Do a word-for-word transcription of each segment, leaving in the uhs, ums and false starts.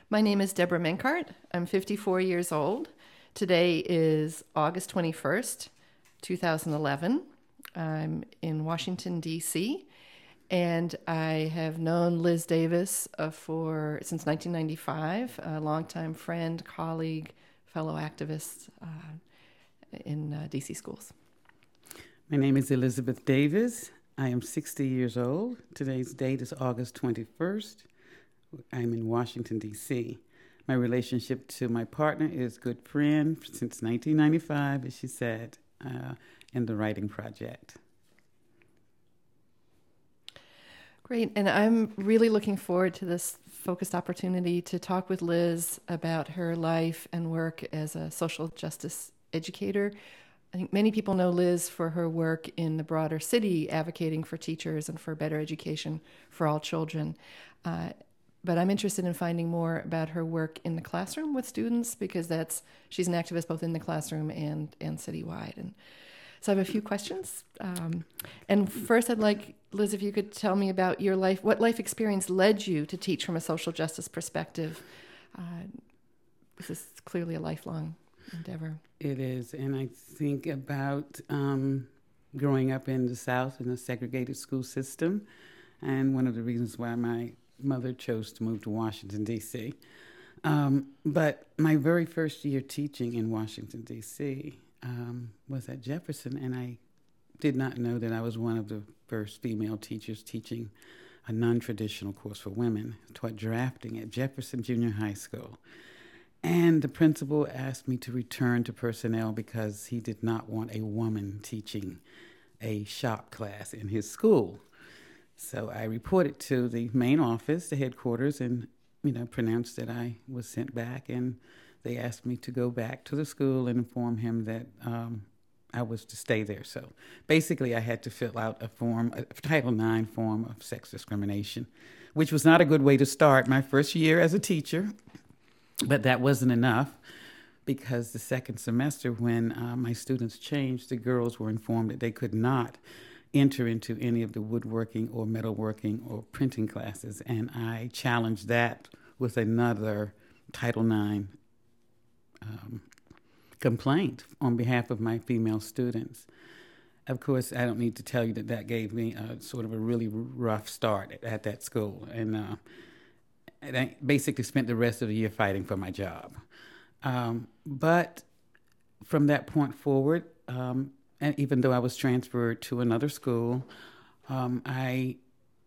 My name is Deborah Menkart. I'm fifty-four years old. Today is August twenty-first, two thousand eleven. I'm in Washington, D C, and I have known Liz Davis uh, for since nineteen ninety-five, a longtime friend, colleague, fellow activist uh, in uh, D C schools. My name is Elizabeth Davis. I am sixty years old. Today's date is August twenty-first. I'm in Washington, D C. My relationship to my partner is good friend since nineteen ninety-five, as she said, uh, in the writing project. Great, and I'm really looking forward to this focused opportunity to talk with Liz about her life and work as a social justice educator. I think many people know Liz for her work in the broader city, advocating for teachers and for better education for all children. Uh, but I'm interested in finding more about her work in the classroom with students, because that's she's an activist both in the classroom and, and citywide. And so I have a few questions. Um, and first, I'd like, Liz, if you could tell me about your life, what life experience led you to teach from a social justice perspective? Uh, this is clearly a lifelong endeavor. It is, and I think about um, growing up in the South in a segregated school system, and one of the reasons why my mother chose to move to Washington, D C. Um, but my very first year teaching in Washington, D C um, was at Jefferson, and I did not know that I was one of the first female teachers teaching a non-traditional course for women. I taught drafting at Jefferson Junior High School. And the principal asked me to return to personnel because he did not want a woman teaching a shop class in his school. So I reported to the main office, the headquarters, and, you know, pronounced that I was sent back. And they asked me to go back to the school and inform him that um, I was to stay there. So basically I had to fill out a form, a Title nine form of sex discrimination, which was not a good way to start my first year as a teacher. But that wasn't enough, because the second semester, when uh, my students changed, the girls were informed that they could not enter into any of the woodworking or metalworking or printing classes. And I challenged that with another Title nine um, complaint on behalf of my female students. Of course, I don't need to tell you that that gave me a, sort of a really rough start at, at that school. And uh, And I basically spent the rest of the year fighting for my job. Um, but from that point forward, um, and even though I was transferred to another school, um, I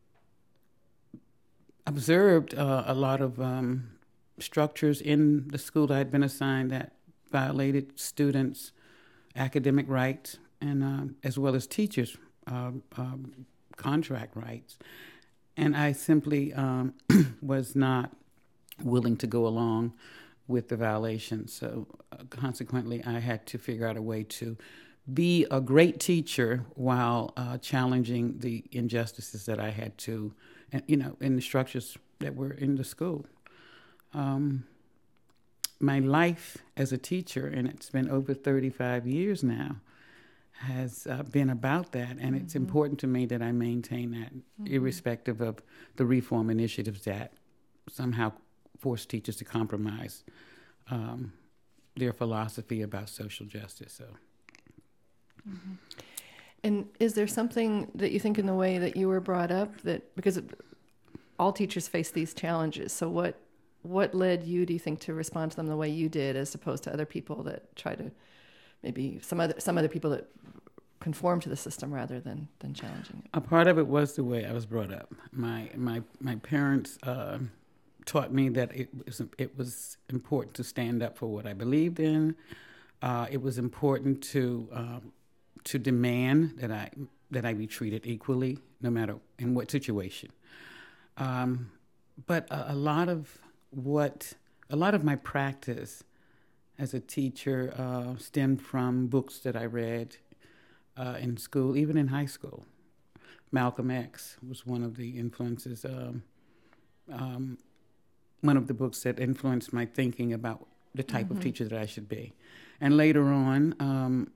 observed uh, a lot of um, structures in the school that I had been assigned that violated students' academic rights, and uh, as well as teachers' uh, um, contract rights. And I simply um, was not willing to go along with the violation. So uh, consequently, I had to figure out a way to be a great teacher while uh, challenging the injustices that I had to, you know, in the structures that were in the school. Um, my life as a teacher, and it's been over thirty-five years now, has uh, been about that, and mm-hmm. it's important to me that I maintain that, mm-hmm. irrespective of the reform initiatives that somehow force teachers to compromise um, their philosophy about social justice. So, mm-hmm. And is there something that you think in the way that you were brought up that, because all teachers face these challenges, so what what led you, do you think, to respond to them the way you did, as opposed to other people that try to, maybe some other some other people that conform to the system rather than, than challenging it? A part of it was the way I was brought up. My my my parents uh, taught me that it was it was important to stand up for what I believed in. Uh, it was important to um, to demand that I that I be treated equally, no matter in what situation. Um, but a, a lot of what a lot of my practice as a teacher uh, stemmed from books that I read uh, in school, even in high school. Malcolm X was one of the influences, um, um, one of the books that influenced my thinking about the type mm-hmm. of teacher that I should be. And later on, um,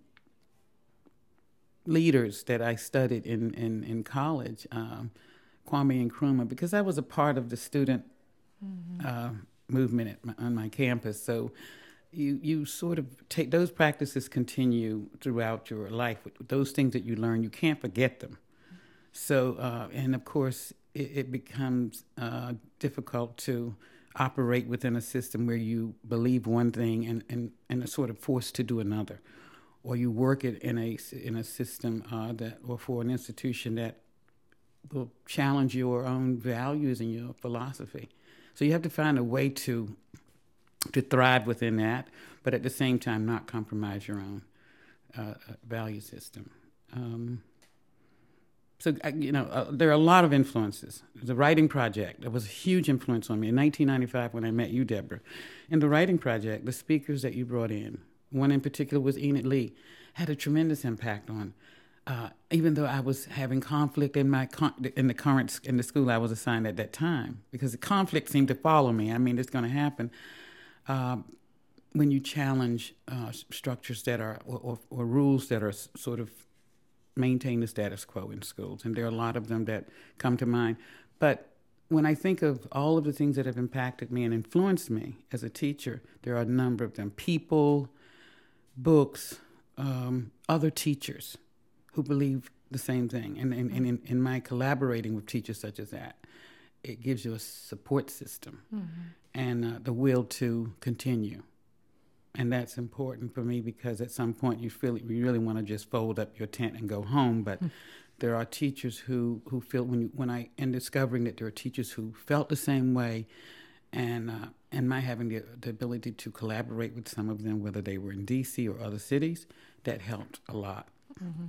leaders that I studied in, in, in college, um, Kwame Nkrumah, because I was a part of the student mm-hmm. uh, movement at my, on my campus. So you you sort of take those practices continue throughout your life. Those things that you learn, you can't forget them. So uh, and of course it, it becomes uh, difficult to operate within a system where you believe one thing and, and, and are sort of forced to do another, or you work it in a in a system uh, that or for an institution that will challenge your own values and your philosophy. So you have to find a way to to thrive within that, but at the same time not compromise your own uh, value system. Um, so, you know, uh, there are a lot of influences. The writing project, that was a huge influence on me. In nineteen ninety-five, when I met you, Deborah, in the writing project, the speakers that you brought in, one in particular was Enid Lee, had a tremendous impact on Uh, even though I was having conflict in my con- in the current in the school I was assigned at that time, because the conflict seemed to follow me. I mean, it's going to happen uh, when you challenge uh, structures that are or, or, or rules that are s- sort of maintain the status quo in schools, and there are a lot of them that come to mind. But when I think of all of the things that have impacted me and influenced me as a teacher, there are a number of them: people, books, um, other teachers who believe the same thing. And, and, and in, in my collaborating with teachers such as that, it gives you a support system mm-hmm. and uh, the will to continue. And that's important for me, because at some point you feel you really want to just fold up your tent and go home. But mm-hmm. there are teachers who, who feel, when you, when I am discovering that there are teachers who felt the same way, and uh, and my having the, the ability to collaborate with some of them, whether they were in D C or other cities, that helped a lot. Mm-hmm.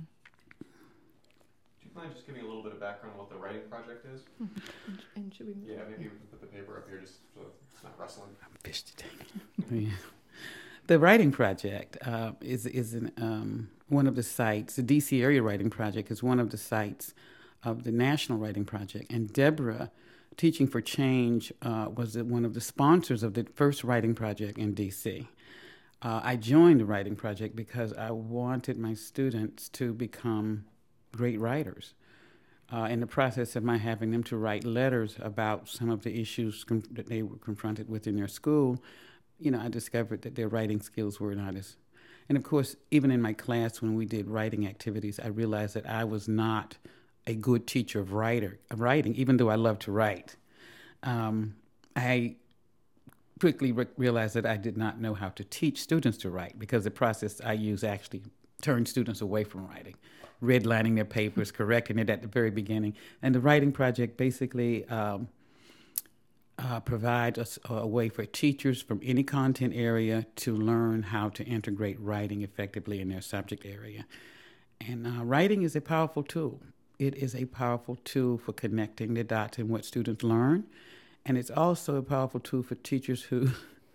Mind just giving a little bit of background on what the writing project is? Mm-hmm. And should we? Yeah, maybe we can put the paper up here just so it's not rustling. I'm fish to take. Yeah. The writing project uh, is is an, um, one of the sites. The D C area writing project is one of the sites of the National Writing Project, and Deborah, Teaching for Change, uh, was one of the sponsors of the first writing project in D C. Uh, I joined the writing project because I wanted my students to become great writers. Uh, in the process of my having them to write letters about some of the issues com- that they were confronted with in their school, you know, I discovered that their writing skills were not as... And of course, even in my class when we did writing activities, I realized that I was not a good teacher of writer of writing, even though I love to write. Um, I quickly re- realized that I did not know how to teach students to write, because the process I use actually turned students away from writing, redlining their papers, correcting it at the very beginning. And the writing project basically um, uh, provides a, a way for teachers from any content area to learn how to integrate writing effectively in their subject area. And uh, writing is a powerful tool. It is a powerful tool for connecting the dots in what students learn. And it's also a powerful tool for teachers who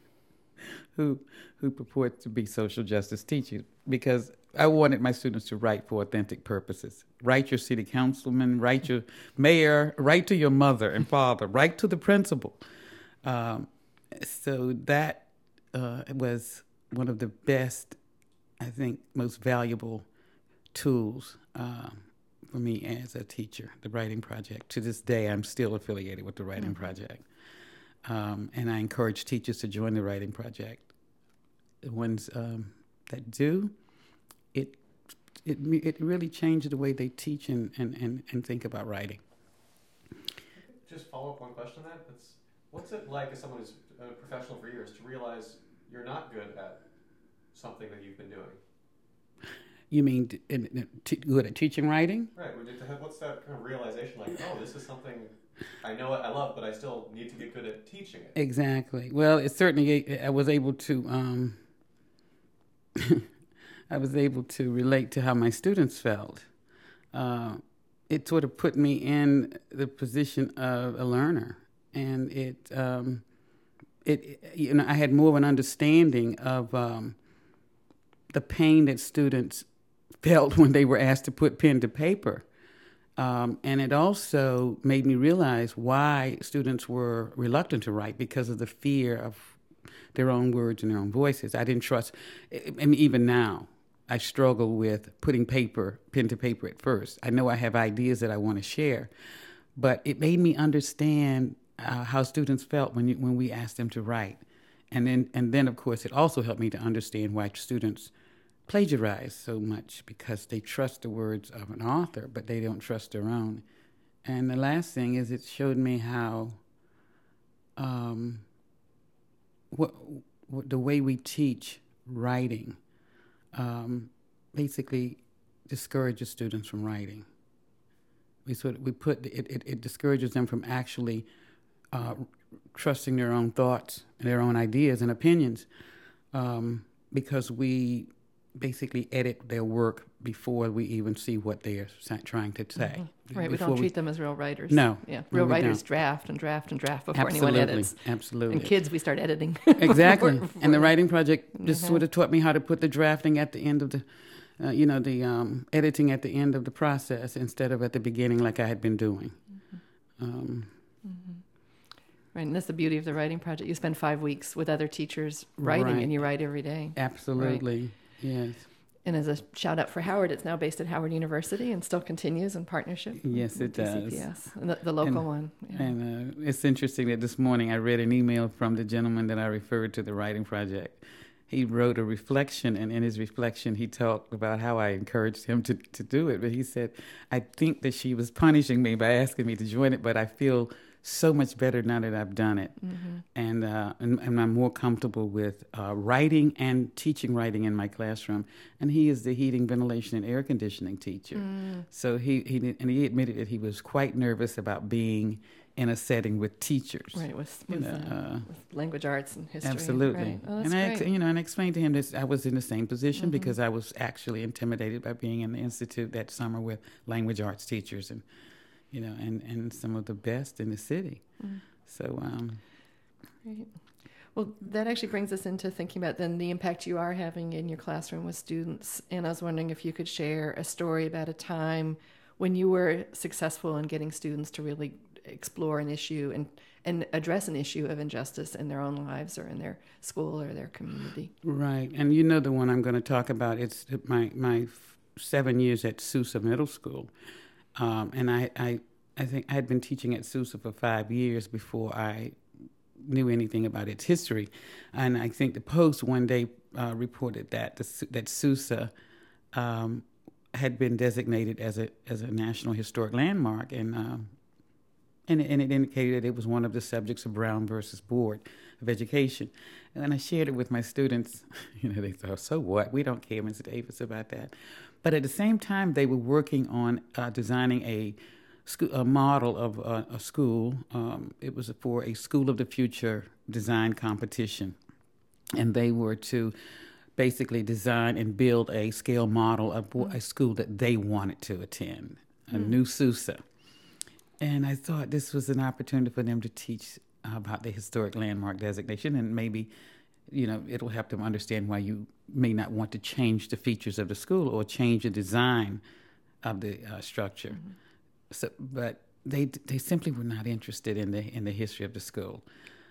who who purport to be social justice teachers, because I wanted my students to write for authentic purposes. Write your city councilman, write your mayor, write to your mother and father, write to the principal. Um, so that uh, was one of the best, I think, most valuable tools um, for me as a teacher, the Writing Project. To this day, I'm still affiliated with the Writing mm-hmm. Project. Um, and I encourage teachers to join the Writing Project. The ones um, that do, it it it really changed the way they teach and, and, and, and think about writing. Just follow up one question on that. It's, what's it like as someone who's a professional for years to realize you're not good at something that you've been doing? You mean t- in, t- good at teaching writing? Right. What's that kind of realization like? Oh, this is something I know it, I love, but I still need to get good at teaching it. Exactly. Well, it certainly, I was able to, um, I was able to relate to how my students felt. Uh, it sort of put me in the position of a learner, and it, um, it, you know, I had more of an understanding of um, the pain that students felt when they were asked to put pen to paper. Um, and it also made me realize why students were reluctant to write, because of the fear of their own words and their own voices. I didn't trust, I mean, even now, I struggle with putting paper, pen to paper at first. I know I have ideas that I want to share, but it made me understand uh, how students felt when you, when we asked them to write. And then, and then, of course, it also helped me to understand why students plagiarize so much, because they trust the words of an author, but they don't trust their own. And the last thing is it showed me how um, what, what the way we teach writing um, basically discourages students from writing. We sort of, we put it, it, it discourages them from actually uh, trusting their own thoughts, their own ideas and opinions, um, because we basically edit their work before we even see what they are trying to say. Mm-hmm. Right, before we don't treat we, them as real writers. No. Yeah, real no, writers don't. draft and draft and draft before Absolutely, anyone edits. Absolutely. And kids, we start editing. Exactly. before, before and the they... writing project just Mm-hmm. sort of taught me how to put the drafting at the end of the, uh, you know, the um, editing at the end of the process instead of at the beginning like I had been doing. Mm-hmm. Um, mm-hmm. Right, and that's the beauty of the writing project. You spend five weeks with other teachers writing, right. and you write every day. Absolutely, right. Yes. And as a shout out for Howard, it's now based at Howard University and still continues in partnership. Yes, with it does. T C P S, and the, the local and, one. Yeah. And uh, it's interesting that this morning I read an email from the gentleman that I referred to the writing project. He wrote a reflection, and in his reflection, he talked about how I encouraged him to, to do it. But he said, I think that she was punishing me by asking me to join it, but I feel so much better now that I've done it. Mm-hmm. And, uh, and and I'm more comfortable with uh, writing and teaching writing in my classroom. And he is the heating, ventilation, and air conditioning teacher. Mm. So he, he did, and he admitted that he was quite nervous about being in a setting with teachers. Right, with, with, you know, uh, uh, with language arts and history. Absolutely. Right. Oh, that's and I, great. you know, and I explained to him that I was in the same position mm-hmm. because I was actually intimidated by being in the institute that summer with language arts teachers and, you know, and, and some of the best in the city. Mm. So, um, Great. Well, that actually brings us into thinking about then the impact you are having in your classroom with students. And I was wondering if you could share a story about a time when you were successful in getting students to really explore an issue and, and address an issue of injustice in their own lives or in their school or their community. Right. And you know the one I'm going to talk about. It's my, my seven years at Sousa Middle School. Um, and I, I, I think I had been teaching at Sousa for five years before I knew anything about its history. And I think the Post one day uh, reported that the, that Sousa um, had been designated as a as a National Historic Landmark, and um, and, and it indicated that it was one of the subjects of Brown versus Board of Education. And then I shared it with my students. You know, they thought, so what? We don't care, Miz Davis, about that. But at the same time, they were working on uh, designing a, school, a model of uh, a school. Um, it was for a School of the Future design competition. And they were to basically design and build a scale model of mm. a school that they wanted to attend, a mm. new Sousa. And I thought this was an opportunity for them to teach about the historic landmark designation, and maybe, you know, it'll help them understand why you may not want to change the features of the school or change the design of the uh, structure. Mm-hmm. So, but they they simply were not interested in the in the history of the school.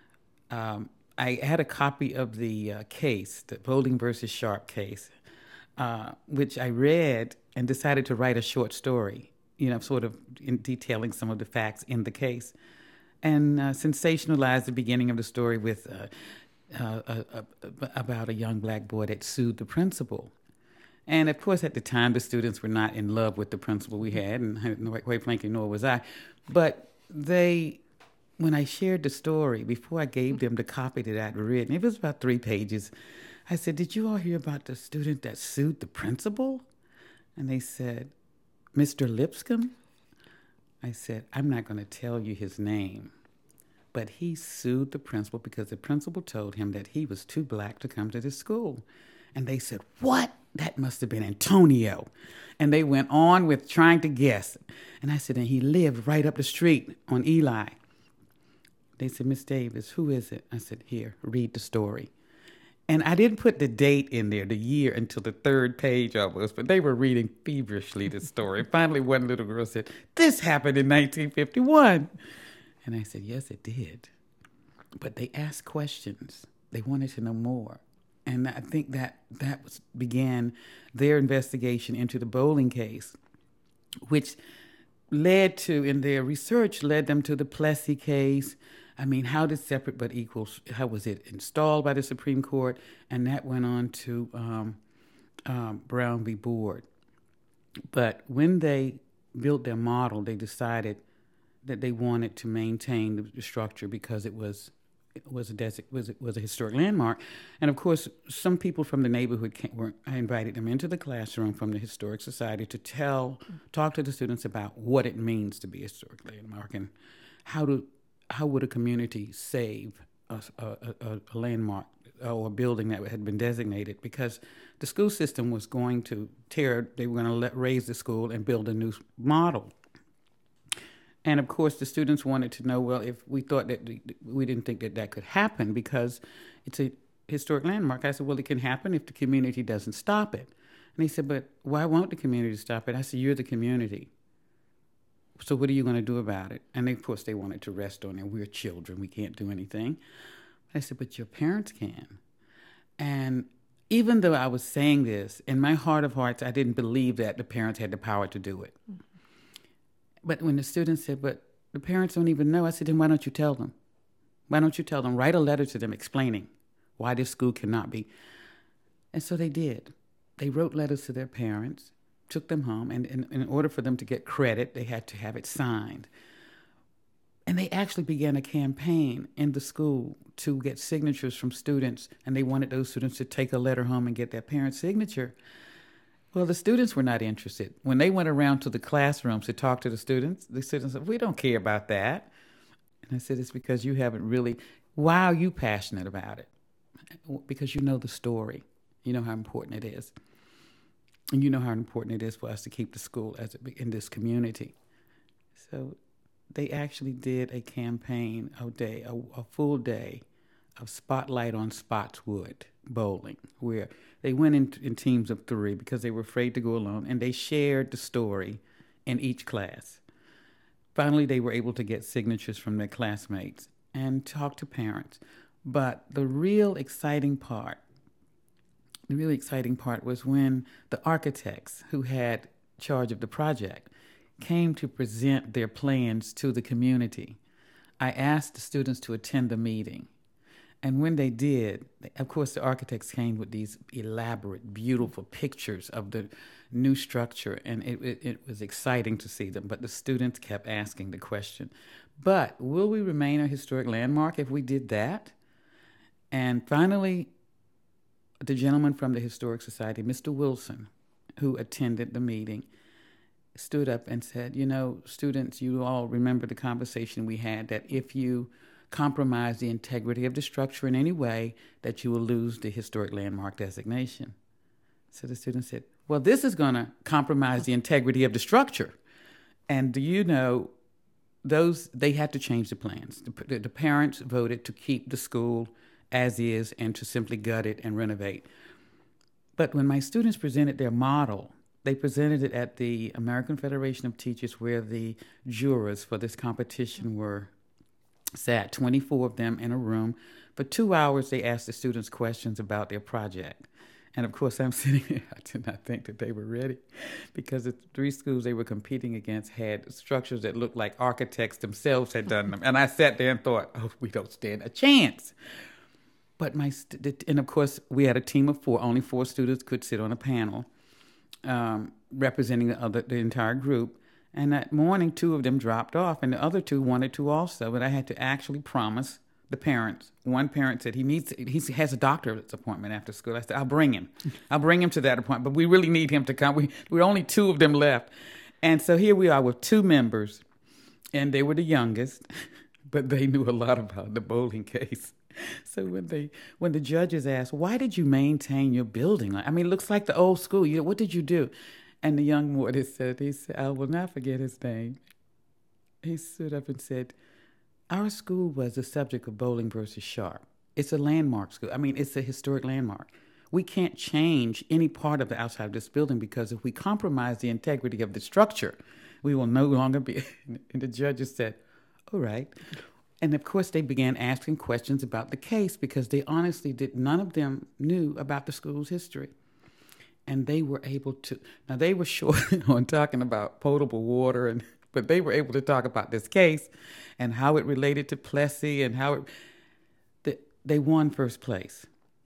Um, I had a copy of the uh, case, the Bowling versus Sharp case, uh, which I read and decided to write a short story, you know, sort of in detailing some of the facts in the case, and uh, sensationalized the beginning of the story with uh, uh, uh, uh, about a young black boy that sued the principal. And of course, at the time, the students were not in love with the principal we had, and quite frankly, nor was I. But they, when I shared the story, before I gave them the copy that I'd written, it was about three pages, I said, "Did you all hear about the student that sued the principal?" And they said, "Mister Lipscomb?" I said, "I'm not going to tell you his name, but he sued the principal because the principal told him that he was too black to come to this school." And they said, "What? That must have been Antonio." And they went on with trying to guess. And I said, "And he lived right up the street on Eli." They said, "Miss Davis, who is it?" I said, "Here, read the story." And I didn't put the date in there, the year, until the third page almost, but they were reading feverishly the story. Finally, one little girl said, "This happened in nineteen fifty-one. And I said, "Yes, it did." But they asked questions. They wanted to know more. And I think that that was, began their investigation into the Bowling case, which led to, in their research, led them to the Plessy case. I mean, how did separate but equal, how was it installed by the Supreme Court? And that went on to um, um, Brown v. Board. But when they built their model, they decided that they wanted to maintain the, the structure because it was it was a desi- was was a historic landmark. And of course, some people from the neighborhood came, were I invited them into the classroom from the Historic Society to tell, talk to the students about what it means to be a historic landmark and how to how would a community save a, a, a, a landmark or a building that had been designated, because the school system was going to tear, they were going to let, raise the school and build a new model. And of course, the students wanted to know, well, if we thought that, we didn't think that that could happen because it's a historic landmark. I said, well, it can happen if the community doesn't stop it. And they said, but why won't the community stop it? I said, you're the community. So what are you going to do about it? And they, of course, they wanted to rest on it. We're children. We can't do anything. I said, but your parents can. And even though I was saying this, in my heart of hearts, I didn't believe that the parents had the power to do it. Mm-hmm. But when the students said, but the parents don't even know, I said, then why don't you tell them? Why don't you tell them? Write a letter to them explaining why this school cannot be. And so they did. They wrote letters to their parents, took them home, and, and in order for them to get credit, they had to have it signed. And they actually began a campaign in the school to get signatures from students, and they wanted those students to take a letter home and get their parents' signature. Well, the students were not interested. When they went around to the classrooms to talk to the students, the students said, we don't care about that. And I said, it's because you haven't really, why are you passionate about it? Because you know the story. You know how important it is. And you know how important it is for us to keep the school as a, in this community. So they actually did a campaign, a day, a, a full day of Spotlight on Spotswood bowling, where they went in, in teams of three because they were afraid to go alone, and they shared the story in each class. Finally, they were able to get signatures from their classmates and talk to parents. But the real exciting part, the really exciting part was when the architects who had charge of the project came to present their plans to the community. I asked the students to attend the meeting. And when they did, of course, the architects came with these elaborate, beautiful pictures of the new structure, and it, it, it was exciting to see them. But the students kept asking the question, but will we remain a historic landmark if we did that? And finally, the gentleman from the Historic Society, Mister Wilson, who attended the meeting, stood up and said, you know, students, you all remember the conversation we had that if you compromise the integrity of the structure in any way, that you will lose the historic landmark designation. So the students said, well, this is going to compromise the integrity of the structure. And do you know, those, they had to change the plans. The, the, the parents voted to keep the school as is and to simply gut it and renovate. But when my students presented their model, they presented it at the American Federation of Teachers, where the jurors for this competition were sat, twenty-four of them in a room. For two hours, they asked the students questions about their project. And of course, I'm sitting there, I did not think that they were ready, because the three schools they were competing against had structures that looked like architects themselves had done them. And I sat there and thought, oh, we don't stand a chance. But my, st- and of course, we had a team of four. Only four students could sit on a panel um, representing the other, the entire group. And that morning, two of them dropped off, and the other two wanted to also. But I had to actually promise the parents. One parent said he needs, he has a doctor's appointment after school. I said, I'll bring him. I'll bring him to that appointment. But we really need him to come. We, we're only two of them left. And so here we are with two members, and they were the youngest, but they knew a lot about the bowling case. So when they, when the judges asked, why did you maintain your building? I mean, it looks like the old school. You know, what did you do? And the young warden said, he said, I will not forget his name. He stood up and said, our school was the subject of Bowling versus Sharp. It's a landmark school. I mean, it's a historic landmark. We can't change any part of the outside of this building, because if we compromise the integrity of the structure, we will no longer be. And the judges said, all right. And of course, they began asking questions about the case, because they honestly did, none of them knew about the school's history. And they were able to, now they were short on talking about potable water, and but they were able to talk about this case and how it related to Plessy and how it, the, they won first place.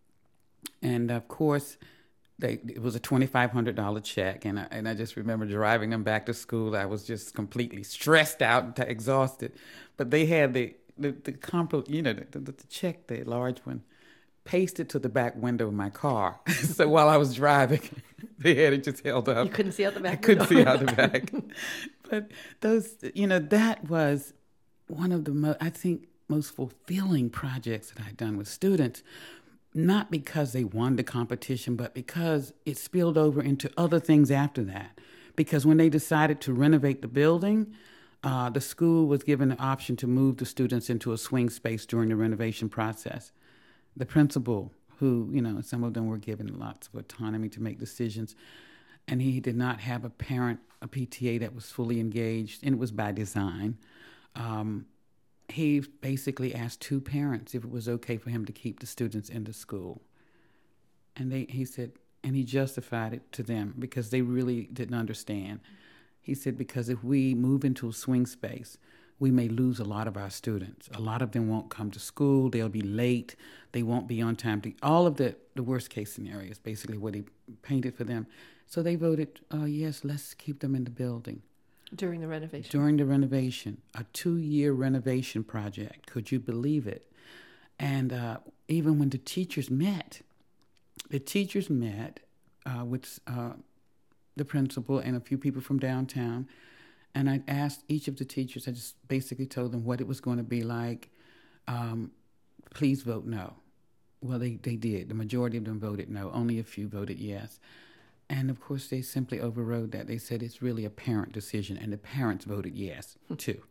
And of course, they, it was a twenty-five hundred dollars check. And I, and I just remember driving them back to school. I was just completely stressed out and t- exhausted. But they had the, the, the comp, you know, the, the, the check, the large one, pasted to the back window of my car. So while I was driving, they had it just held up. You couldn't see out the back I couldn't window. see out the back. But those, you know, that was one of the, mo- I think, most fulfilling projects that I'd done with students, not because they won the competition, but because it spilled over into other things after that. Because when they decided to renovate the building, uh, the school was given the option to move the students into a swing space during the renovation process. The principal, who, you know, some of them were given lots of autonomy to make decisions, and he did not have a parent, a P T A that was fully engaged, and it was by design. Um, he basically asked two parents if it was okay for him to keep the students in the school. And they, he said, and he justified it to them because they really didn't understand. He said, because if we move into a swing space, we may lose a lot of our students. A lot of them won't come to school. They'll be late. They won't be on time. To, all of the, the worst case scenarios, basically what he painted for them. So they voted, uh, yes, let's keep them in the building. During the renovation. During the renovation, a two-year renovation project. Could you believe it? And uh, even when the teachers met, the teachers met uh, with uh, the principal and a few people from downtown. And I asked each of the teachers, I just basically told them what it was going to be like. Um, please vote no. Well, they, they did. The majority of them voted no. Only a few voted yes. And, of course, they simply overrode that. They said it's really a parent decision, and the parents voted yes, too.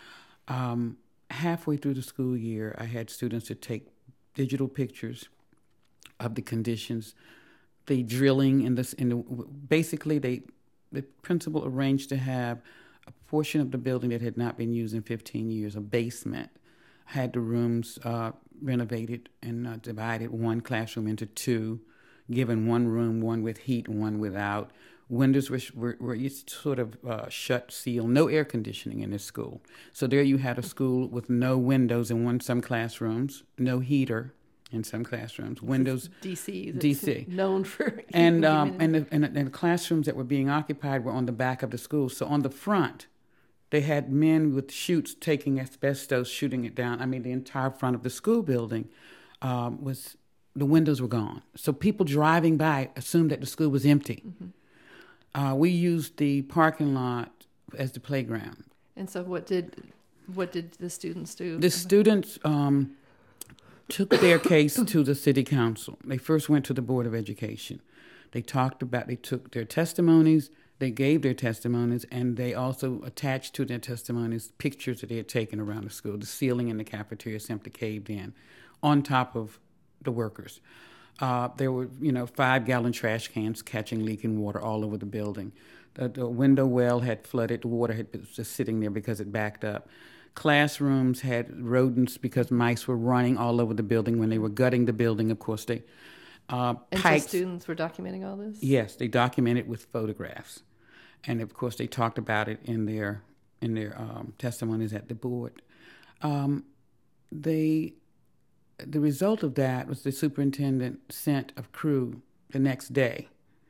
Um, halfway through the school year, I had students to take digital pictures of the conditions, the drilling, in this, in the, basically they, the principal arranged to have a portion of the building that had not been used in fifteen years, a basement, had the rooms uh, renovated and uh, divided one classroom into two, given one room, one with heat and one without. Windows were, were, were sort of uh, shut, sealed, no air conditioning in this school. So there you had a school with no windows in one some classrooms, no heater in some classrooms, windows. D C. D C. Known for and um, and, the, and, the, and the classrooms that were being occupied were on the back of the school. So on the front, they had men with chutes taking asbestos, shooting it down. I mean, the entire front of the school building um, was, the windows were gone. So people driving by assumed that the school was empty. Mm-hmm. Uh, we used the parking lot as the playground. And so what did what did the students do? The students um, took their case to the city council. They first went to the Board of Education. They talked about, they took their testimonies, they gave their testimonies, and they also attached to their testimonies pictures that they had taken around the school. The ceiling in the cafeteria simply caved in on top of the workers. Uh, there were, you know, five-gallon trash cans catching leaking water all over the building. The, the window well had flooded. The water had been just sitting there because it backed up. Classrooms had rodents because mice were running all over the building when they were gutting the building. Of course, they uh, and pipes. so students were documenting all this? Yes, they documented with photographs, and of course, they talked about it in their in their um, testimonies at the board. Um, they. The result of that was the superintendent sent a crew the next day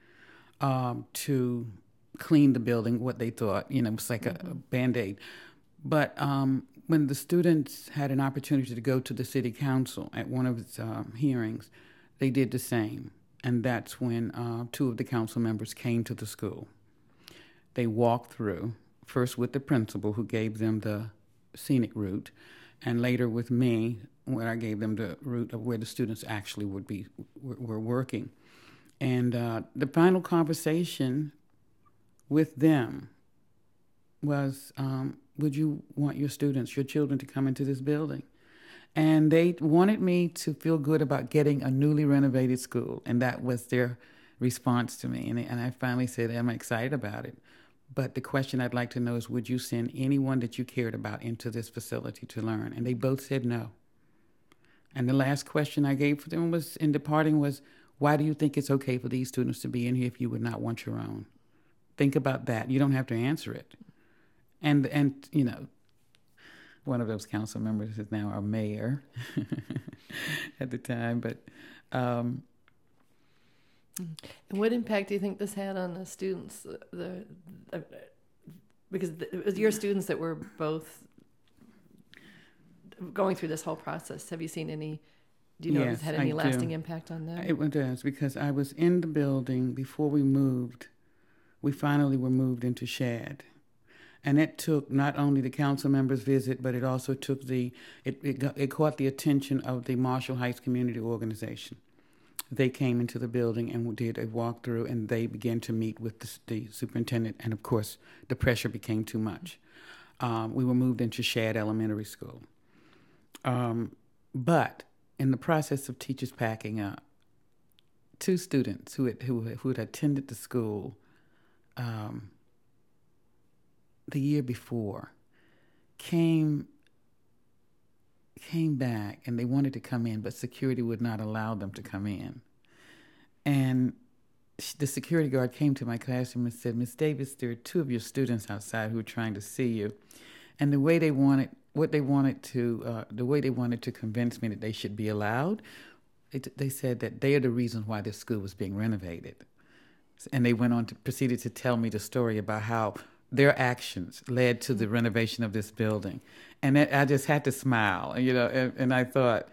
um, to clean the building, what they thought, you know, it was like mm-hmm. a, a Band-Aid. But um, when the students had an opportunity to go to the city council at one of its um, hearings, they did the same. And that's when uh, two of the council members came to the school. They walked through, first with the principal, who gave them the scenic route, and later with me, where I gave them the route of where the students actually would be were, were working. And uh, the final conversation with them was, um, would you want your students, your children, to come into this building? And they wanted me to feel good about getting a newly renovated school, and that was their response to me. And, they, and I finally said, I'm excited about it. But the question I'd like to know is, would you send anyone that you cared about into this facility to learn? And they both said no. And the last question I gave for them was, in departing, was, why do you think it's okay for these students to be in here if you would not want your own? Think about that. You don't have to answer it. And, and you know, one of those council members is now our mayor at the time. But um, and what impact do you think this had on the students? The, the, the because it was your students that were both going through this whole process. Have you seen any? Do you know yes, if it's had any I lasting do. impact on them? It does, because I was in the building before we moved. We finally were moved into Shad. And it took not only the council members' visit, but it also took the, it, it, got, it caught the attention of the Marshall Heights Community Organization. They came into the building and did a walkthrough, and they began to meet with the, the superintendent, and of course, the pressure became too much. Um, we were moved into Shad Elementary School. Um, but in the process of teachers packing up, two students who had, who, who had attended the school um, the year before came came back, and they wanted to come in, but security would not allow them to come in. And the security guard came to my classroom and said, "Miss Davis, there are two of your students outside who are trying to see you." And the way they wanted, what they wanted to, uh, the way they wanted to convince me that they should be allowed, it, they said that they are the reason why this school was being renovated. And they went on to proceeded to tell me the story about how their actions led to the renovation of this building. And it, I just had to smile, you know, and, and I thought,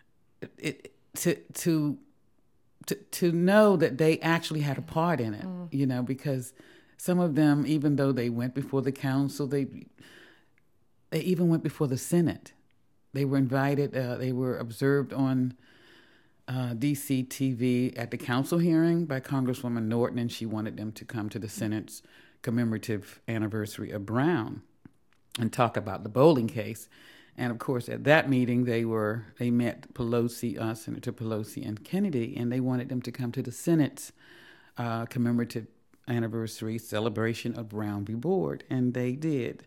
it, to, to, to, to know that they actually had a part in it, mm. you know, because some of them, even though they went before the council, they, they even went before the Senate. They were invited, uh, they were observed on uh, D C T V at the council hearing by Congresswoman Norton, and she wanted them to come to the Senate's commemorative anniversary of Brown and talk about the Bowling case. And of course, at that meeting, they were they met Pelosi, uh, Senator Pelosi and Kennedy, and they wanted them to come to the Senate's uh, commemorative anniversary celebration of Brown v. Board, and they did.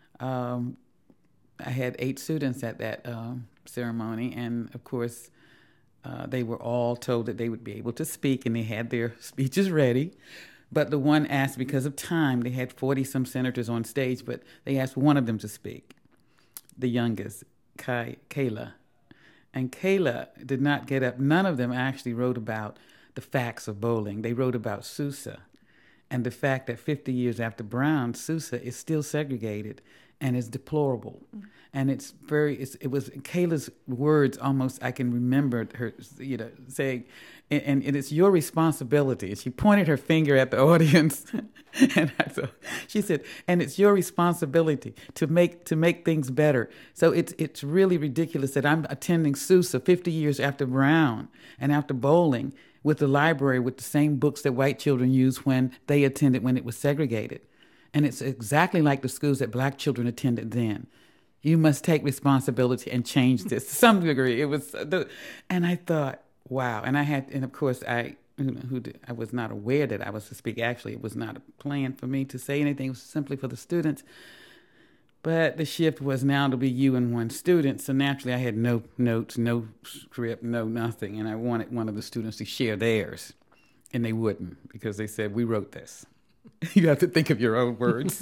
Um, I had eight students at that um, ceremony, and of course, uh, they were all told that they would be able to speak, and they had their speeches ready. But the one asked, because of time, they had forty-some senators on stage, but they asked one of them to speak, the youngest, Kai, Kayla. And Kayla did not get up. None of them actually wrote about the facts of bowling. They wrote about Sousa and the fact that fifty years after Brown, Sousa is still segregated and is deplorable. Mm-hmm. And it's very, it's, it was Kayla's words almost, I can remember her, you know, saying, and, and it is your responsibility. And she pointed her finger at the audience, and I thought, she said, and it's your responsibility to make to make things better. So it's it's really ridiculous that I'm attending Sousa fifty years after Brown and after bowling with the library with the same books that white children used when they attended when it was segregated. And it's exactly like the schools that black children attended then. You must take responsibility and change this to some degree. It was, the, and I thought, wow. And I had, and of course, I, you know, who did, I was not aware that I was to speak. Actually, it was not a plan for me to say anything. It was simply for the students. But the shift was now to be you and one student. So naturally, I had no notes, no script, no nothing. And I wanted one of the students to share theirs. And they wouldn't, because they said, we wrote this. You have to think of your own words.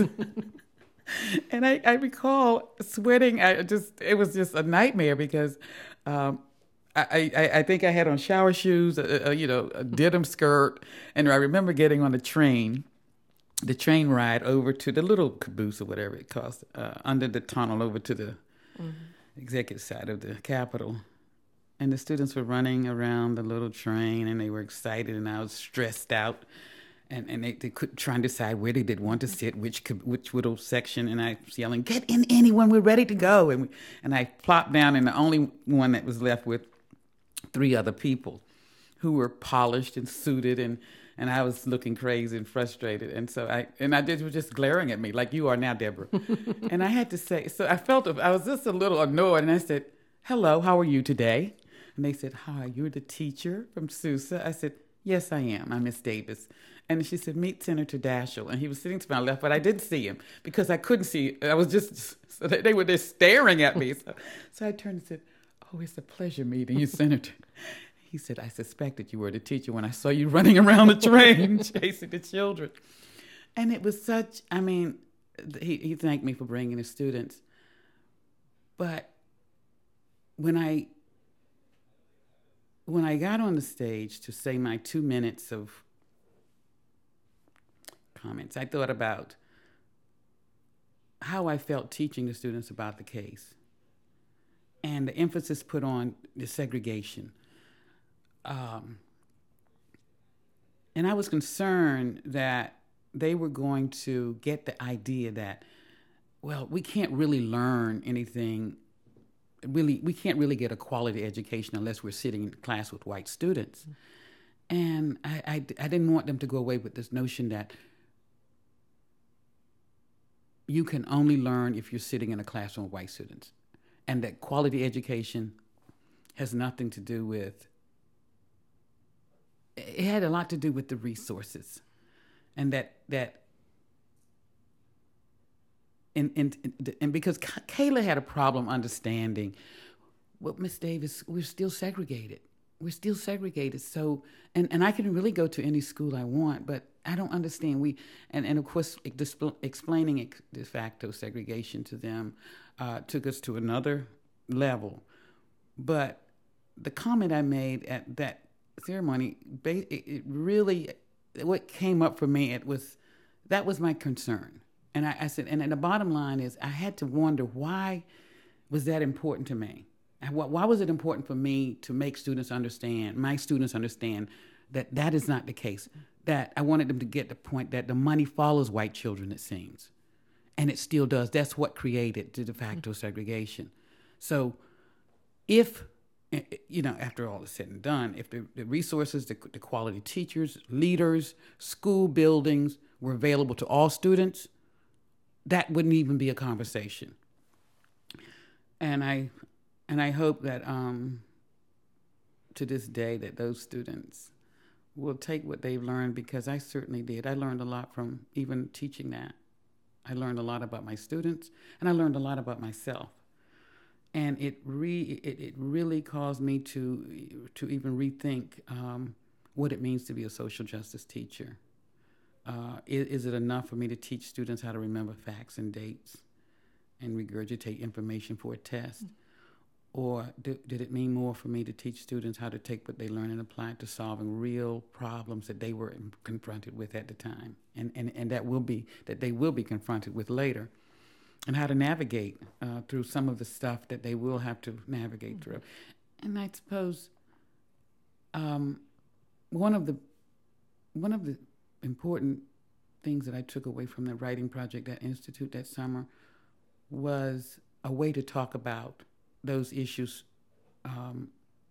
And I, I recall sweating. I just it was just a nightmare because um, I, I, I think I had on shower shoes, a, a, you know, a denim skirt. And I remember getting on the train, the train ride over to the little caboose or whatever it cost, uh, under the tunnel over to the mm-hmm. executive side of the Capitol. And the students were running around the little train, and they were excited, and I was stressed out. And and they, they could try and decide where they did want to sit, which which little section. And I was yelling, "Get in anyone, we're ready to go." And we, and I plopped down, and the only one that was left with three other people who were polished and suited, and, and I was looking crazy and frustrated. And so I and I did was just glaring at me like you are now, Deborah. And I had to say, so I felt I was just a little annoyed, and I said, "Hello, how are you today?" And they said, "Hi, you're the teacher from Sousa." I said, "Yes, I am. I'm Miss Davis." And she said, "Meet Senator Daschle." And he was sitting to my left, but I didn't see him because I couldn't see. I was just, so they were just staring at me. So, so I turned and said, "Oh, it's a pleasure meeting you, Senator." He said, "I suspected you were the teacher when I saw you running around the train chasing the children." And it was such, I mean, he, he thanked me for bringing his students. But when I when I got on the stage to say my two minutes of comments, I thought about how I felt teaching the students about the case and the emphasis put on the segregation. Um, and I was concerned that they were going to get the idea that, well, we can't really learn anything, really, we can't really get a quality education unless we're sitting in class with white students. Mm-hmm. And I, I, I didn't want them to go away with this notion that you can only learn if you're sitting in a classroom with white students, and that quality education has nothing to do with, it had a lot to do with the resources. And that, that and, and, and because Kayla had a problem understanding, well, Miss Davis, we're still segregated. We're still segregated. So, and, and I can really go to any school I want, but I don't understand. We, and, and of course, explaining de facto segregation to them uh, took us to another level. But the comment I made at that ceremony, it really, what came up for me, it was, that was my concern. And I, I said, and, and the bottom line is, I had to wonder, why was that important to me? And why, why was it important for me to make students understand, my students understand, that that is not the case? That I wanted them to get the point that the money follows white children, it seems. And it still does. That's what created the de facto segregation. So if, you know, after all is said and done, if the, the resources, the, the quality teachers, leaders, school buildings were available to all students, that wouldn't even be a conversation. And I, and I hope that um, to this day that those students will take what they've learned, because I certainly did. I learned a lot from even teaching that. I learned a lot about my students, and I learned a lot about myself. And it re it, it really caused me to to even rethink um, what it means to be a social justice teacher. Uh, is, is it enough for me to teach students how to remember facts and dates and regurgitate information for a test? Mm-hmm. Or do, did it mean more for me to teach students how to take what they learn and apply it to solving real problems that they were confronted with at the time, and, and, and that will be that they will be confronted with later, and how to navigate uh, through some of the stuff that they will have to navigate mm-hmm. through. And I suppose um, one of the one of the important things that I took away from the writing project at Institute that summer was a way to talk about those issues um,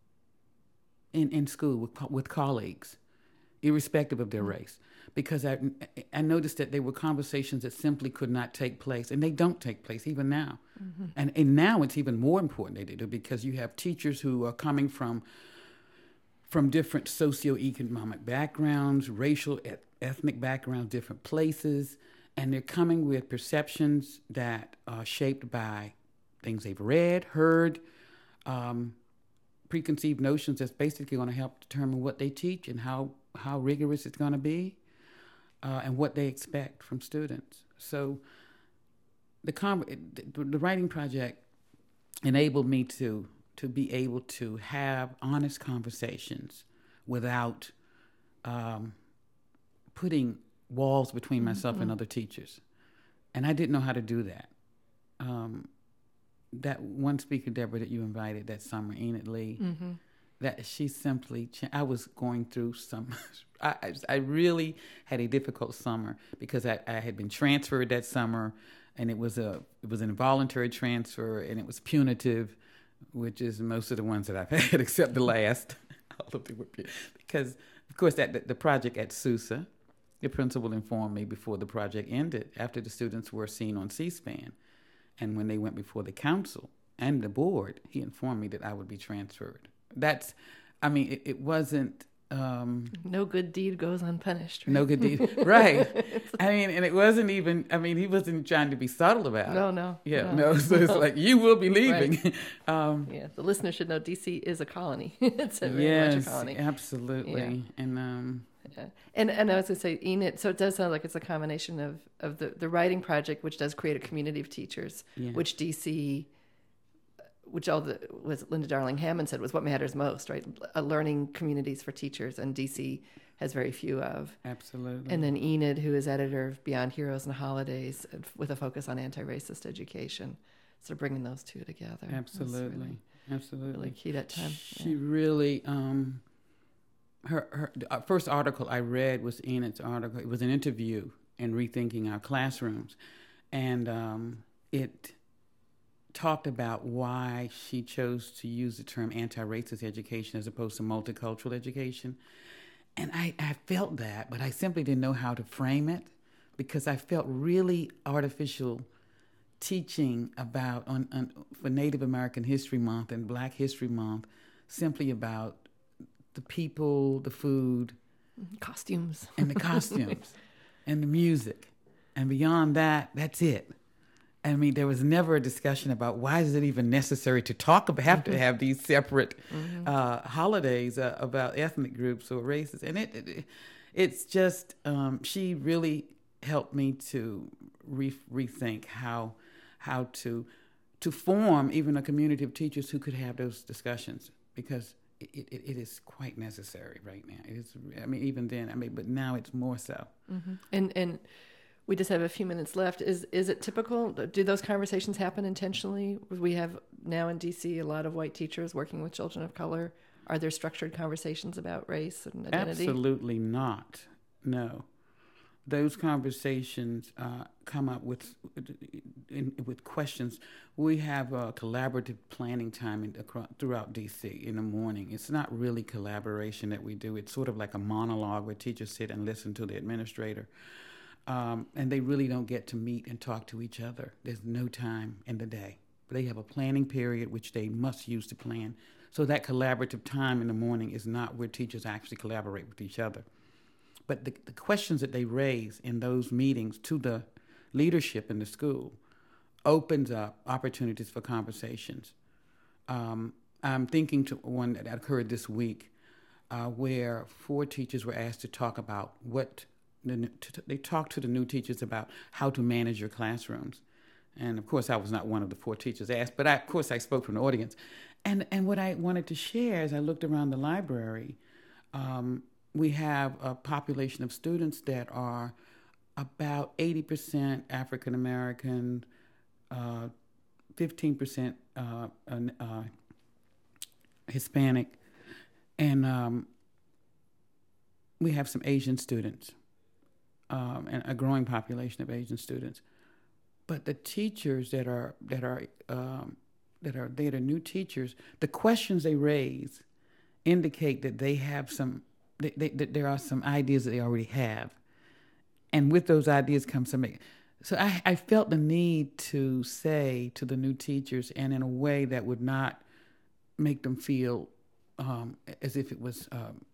in in school with with colleagues, irrespective of their race. Because I I noticed that there were conversations that simply could not take place, and they don't take place even now. Mm-hmm. And and now it's even more important they do, because you have teachers who are coming from from different socioeconomic backgrounds, racial, ethnic backgrounds, different places, and they're coming with perceptions that are shaped by things they've read, heard, um, preconceived notions that's basically going to help determine what they teach and how, how rigorous it's going to be, uh, and what they expect from students. So the, com- the writing project enabled me to to be able to have honest conversations without um, putting walls between myself mm-hmm. and other teachers. And I didn't know how to do that. Um, that one speaker, Deborah, that you invited that summer, Enid Lee, mm-hmm. that she simply, I was going through some, I, I really had a difficult summer because I, I had been transferred that summer, and it was a it was an involuntary transfer, and it was punitive, which is most of the ones that I've had, except the last. All of them were punitive. Because, of course, that the, the project at Sousa, the principal informed me before the project ended, after the students were seen on C-SPAN. And when they went before the council and the board, he informed me that I would be transferred. That's, I mean, it, it wasn't... Um, no good deed goes unpunished. Right? No good deed, right. I mean, and it wasn't even, I mean, he wasn't trying to be subtle about it. No, no. Yeah, no, no so it's like, you will be leaving. Right. um, yeah, the listener should know D C is a colony. It's a very yes, much a colony. Absolutely. Yeah. And um, Yeah. And and I was going to say, Enid, so it does sound like it's a combination of, of the, the writing project, which does create a community of teachers, Yeah. which D C, which all the, was Linda Darling Hammond said was what matters most, right? Uh, learning communities for teachers, and D C has very few of. Absolutely. And then Enid, who is editor of Beyond Heroes and Holidays, with a focus on anti-racist education. So bringing those two together. Absolutely. Really, Absolutely. really key that time. She Yeah. really, um, her, her the first article I read was Enid's article. It was an interview in Rethinking Our Classrooms. And um, it talked about why she chose to use the term anti-racist education as opposed to multicultural education. And I, I felt that, but I simply didn't know how to frame it because I felt really artificial teaching about, on, on for Native American History Month and Black History Month, simply about the people, the food, Costumes. and the costumes, and the music. And beyond that, that's it. I mean, there was never a discussion about why is it even necessary to talk about, have to have these separate mm-hmm. uh, holidays uh, about ethnic groups or races. And it, it it's just, um, she really helped me to re- rethink how how to to form even a community of teachers who could have those discussions, because it, it, it is quite necessary right now. It is, I mean, even then, I mean, but now it's more so. Mm-hmm. And and we just have a few minutes left. Is is it typical? Do those conversations happen intentionally? We have now in D C a lot of white teachers working with children of color. Are there structured conversations about race and identity? Absolutely not. No. Those conversations uh, come up with in, with questions. We have a collaborative planning time in, across, throughout D C in the morning. It's not really collaboration that we do. It's sort of like a monologue where teachers sit and listen to the administrator. Um, and they really don't get to meet and talk to each other. There's no time in the day. They have a planning period which they must use to plan. So that collaborative time in the morning is not where teachers actually collaborate with each other. But the, the questions that they raise in those meetings to the leadership in the school opens up opportunities for conversations. Um, I'm thinking to one that occurred this week uh, where four teachers were asked to talk about what, the, to, they talked to the new teachers about how to manage your classrooms. And of course, I was not one of the four teachers asked, but I, of course I spoke from the audience. And, and what I wanted to share as I looked around the library, um, we have a population of students that are about eighty percent African American, uh, fifteen percent uh, uh, Hispanic, and um, we have some Asian students, um, and a growing population of Asian students. But the teachers that are that are um, that are they are new teachers, the questions they raise indicate that they have some. They, they, there are some ideas that they already have. And with those ideas comes some... So I, I felt the need to say to the new teachers, and in a way that would not make them feel um, as if it was um,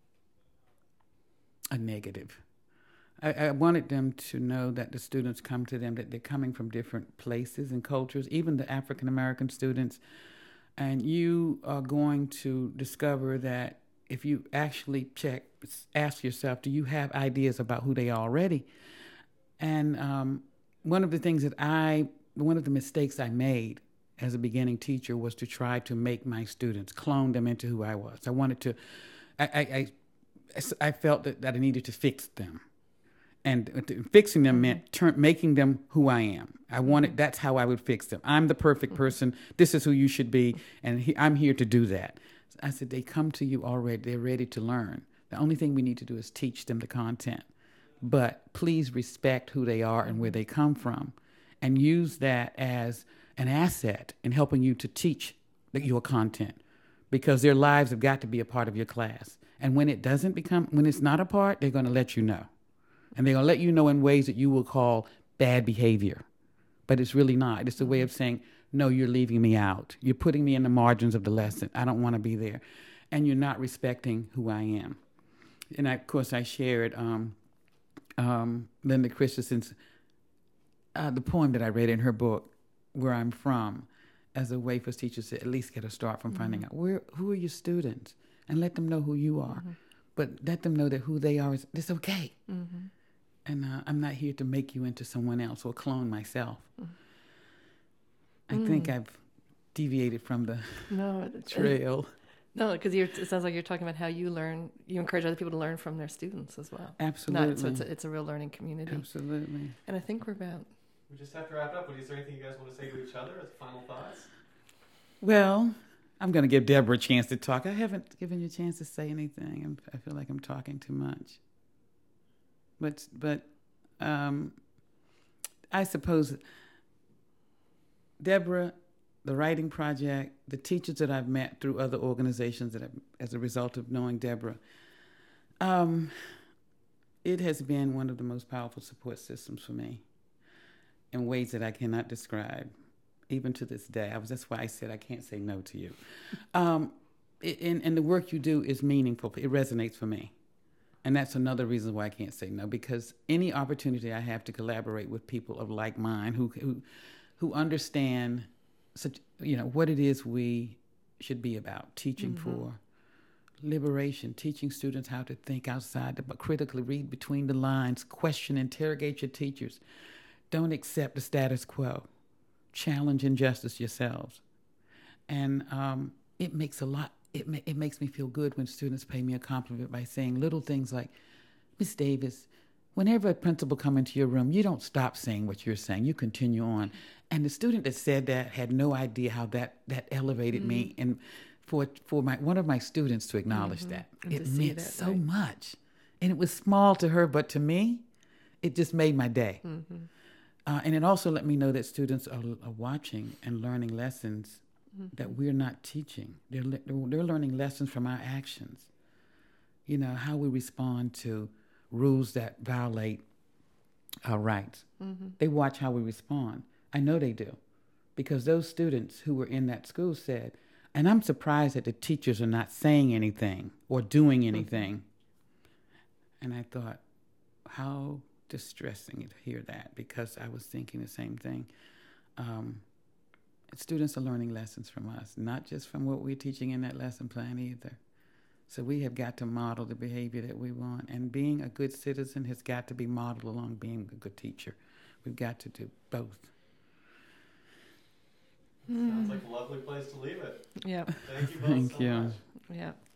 a negative. I, I wanted them to know that the students come to them, that they're coming from different places and cultures, even the African American students. And you are going to discover that if you actually check, ask yourself, do you have ideas about who they are already? And um, one of the things that I, one of the mistakes I made as a beginning teacher was to try to make my students, clone them into who I was. I wanted to, I, I, I, I felt that, that I needed to fix them. And fixing them meant turn, making them who I am. I wanted, that's how I would fix them. I'm the perfect person. This is who you should be. And he, I'm here to do that. I said, they come to you already. They're ready to learn. The only thing we need to do is teach them the content. But please respect who they are and where they come from, and use that as an asset in helping you to teach your content, because their lives have got to be a part of your class. And when it doesn't become, when it's not a part, they're going to let you know. And they're going to let you know in ways that you will call bad behavior. But it's really not. It's a way of saying, no, you're leaving me out. You're putting me in the margins of the lesson. I don't want to be there. And you're not respecting who I am. And I, of course, I shared um, um, Linda Christensen's, uh, the poem that I read in her book, Where I'm From, as a way for teachers to at least get a start from mm-hmm. finding out where who are your students, and let them know who you are. Mm-hmm. but let them know that who they are is it's okay. Mm-hmm. And uh, I'm not here to make you into someone else or clone myself. Mm. I mm. think I've deviated from the no, trail. No, because it sounds like you're talking about how you learn, you encourage other people to learn from their students as well. Absolutely. Not, so it's a, it's a real learning community. Absolutely. And I think we're about... We just have to wrap up. Is there anything you guys want to say to each other as final thoughts? Well, I'm going to give Deborah a chance to talk. I haven't given you a chance to say anything. I'm, I feel like I'm talking too much. But, but um, I suppose Deborah... the writing project, the teachers that I've met through other organizations that I've, as a result of knowing Deborah, um, it has been one of the most powerful support systems for me in ways that I cannot describe, even to this day. I was, that's why I said I can't say no to you. Um, it, and, and the work you do is meaningful. It resonates for me. And that's another reason why I can't say no, because any opportunity I have to collaborate with people of like mind who who, who understand such, you know, what it is we should be about, teaching mm-hmm. for liberation, teaching students how to think outside, the, but critically read between the lines, question, interrogate your teachers. Don't accept the status quo. Challenge injustice yourselves. And um, it makes a lot, it, ma- it makes me feel good when students pay me a compliment by saying little things like, Miss Davis, whenever a principal come into your room, you don't stop saying what you're saying. You continue on. And the student that said that had no idea how that, that elevated mm-hmm. me. And for for my one of my students to acknowledge mm-hmm. that, and it meant that, so right. much. And it was small to her, but to me, it just made my day. Mm-hmm. Uh, and it also let me know that students are, are watching and learning lessons mm-hmm. that we're not teaching. They're, they're learning lessons from our actions. You know, how we respond to rules that violate our rights. Mm-hmm. They watch how we respond. I know they do, because those students who were in that school said, and I'm surprised that the teachers are not saying anything or doing anything. Mm-hmm. And I thought, how distressing to hear that, because I was thinking the same thing. Um, students are learning lessons from us, not just from what we're teaching in that lesson plan either. So we have got to model the behavior that we want. And being a good citizen has got to be modeled along being a good teacher. We've got to do both. Sounds like a lovely place to leave it. Yeah. Thank you both Thank so you. much. Yeah.